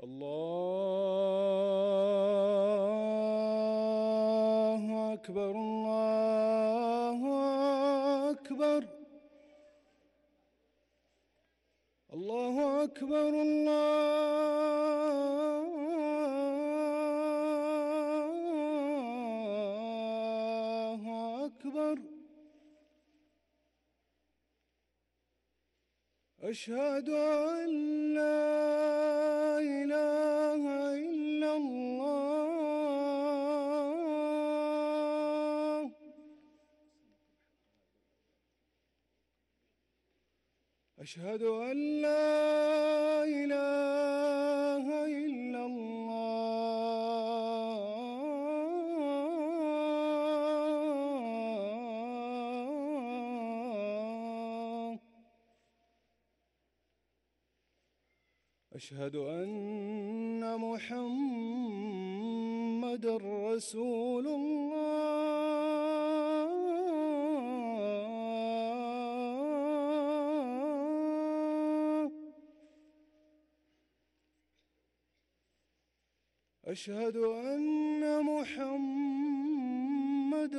الله أكبر الله أكبر الله أكبر الله أكبر. أشهد أن لا إله إلا الله. أشهد أن لا إله إلا الله. أشهد أن محمد رسول الله. أشهد أن محمد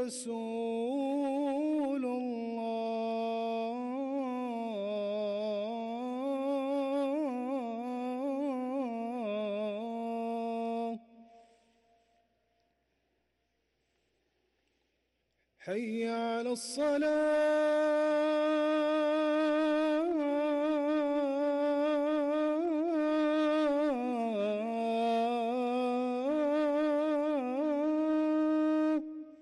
رسول الله. حي على الصلاة.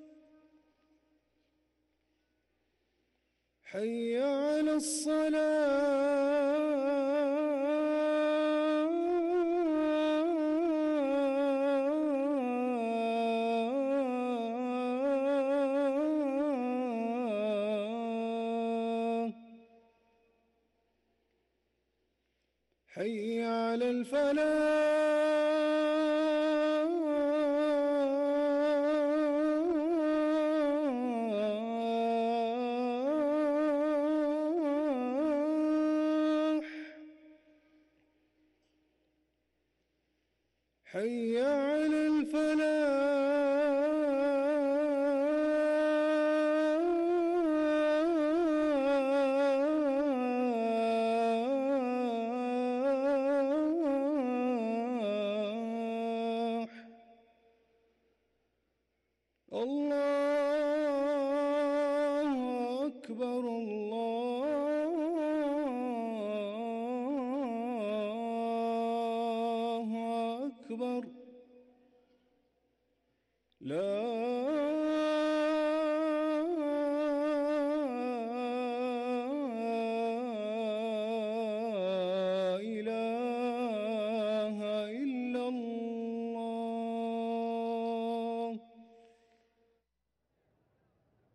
حي على الصلاة. حي على الفلاح. حي على الفلاح. الله أكبر الله أكبر. لا